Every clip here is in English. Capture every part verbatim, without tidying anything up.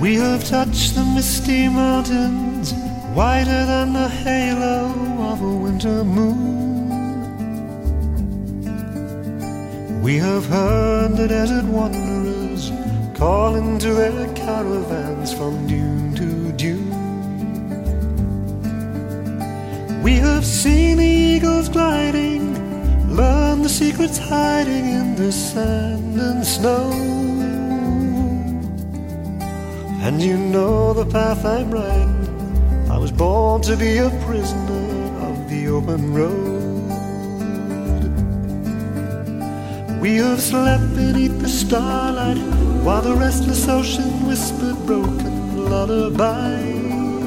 We have touched the misty mountains, whiter than the halo of a winter moon. We have heard the desert wanderers calling to their caravans from dune to dune. We have seen the eagles gliding, learned the secrets hiding in the sand and snow. And you know the path I'm riding, I was born to be a prisoner of the open road. We have slept beneath the starlight while the restless ocean whispered broken lullabies.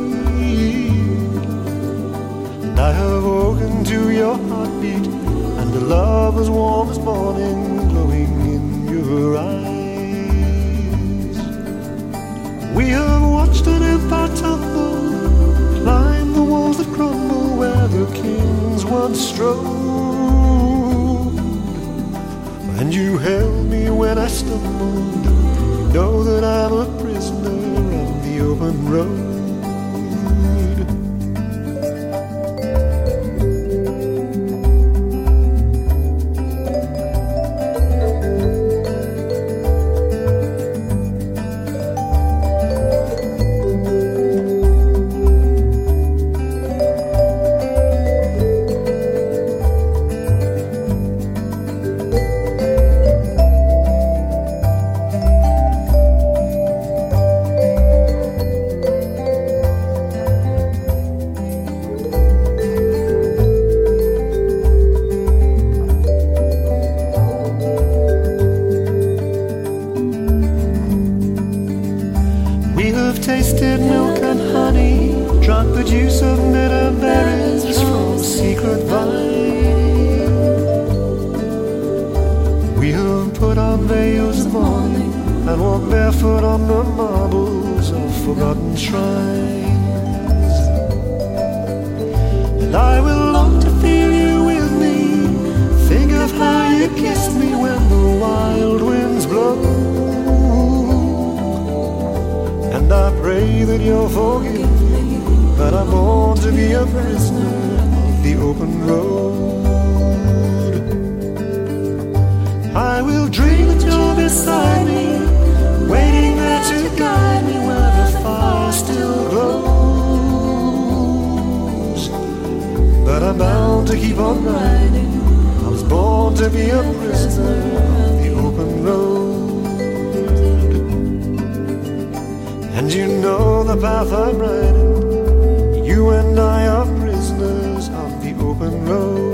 And I have woken to your heartbeat, and the love as warm as morning glowing in your eyes. We have watched an empire tumble, climb the walls that crumble where the kings once strode. And you held me when I stumbled, know that I'm a prisoner of the open road. Tasted milk and honey, drunk the juice of bitter berries from a secret vine. We have put on veils of mourning and walked barefoot on the marbles of forgotten shrines. And I will long to feel you with me, think of how you kissed me when the wild winds blow. And I pray that you'll forgive me, that I'm born to be a prisoner of the open road. I will dream that you're beside me, waiting there to guide me where the fire still glows. But I'm bound to keep on riding, I was born to be a prisoner of the open road. And you know the path I'm riding, you and I are prisoners of the open road.